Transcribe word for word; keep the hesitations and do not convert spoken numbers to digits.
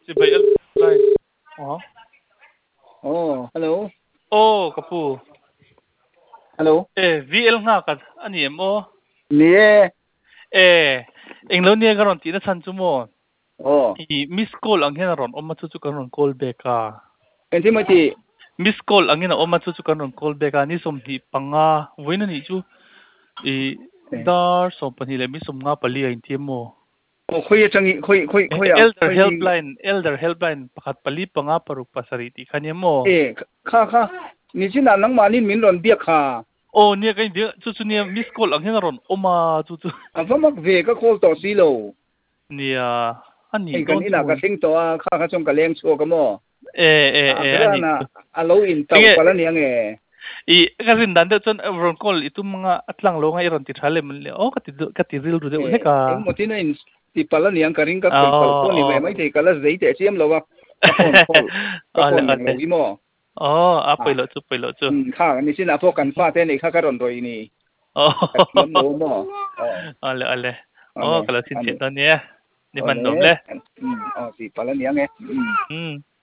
si bay el line oh Oh, hello. oh kapu Hello. eh vi el nga ka ani mo Nie. eh englo nia garon ti na chan chu mo Oh. i miss call ang hena ron oma chu chu karon call back ka Enti mati. miss call ang hena oma chu chu karon call back ka ni som hi panga voina ni chu i dar som pani le mi som nga pali ai ti mo Oh, khoi changi khoi khoi khoi à. elder Khoi mi helpline elder helpline pakhat pali panga paruk pasari ti khani mo eh kha kha. Ni sin nang manin min ron bia kha. oh nia kai dia chu chu nia miss call ang hena ron oma chu chu Avamak ve ka call to si lo. nia ani Ai kan don ina ka chu sing to a kha kha chong ka leng chu ka mo. eh eh A eh kra ani na alo in tau tinge pala ni ang e. i kasin dan de chon ron call itu mga atlang lo ngai ron ti thale mun le oh kati kati ril ru de une Eh, ka eng mo tin in ti pala ni ang ka ring ka pen pal oh ko ni mai oh mai te kala zai te chiam lo wa. Ka phone call. Ka ale phone yang ale lo i mo. oh a À. poi lo chu poi lo chu Ừ, khá ni sin apo kan fa te ni kha ka ron roi ni oh ka thiam lo mo ờ ale ale oh ane kalau sin che ane don nia ni man dom ane le ừ ờ thì pala ni ange ừ hmm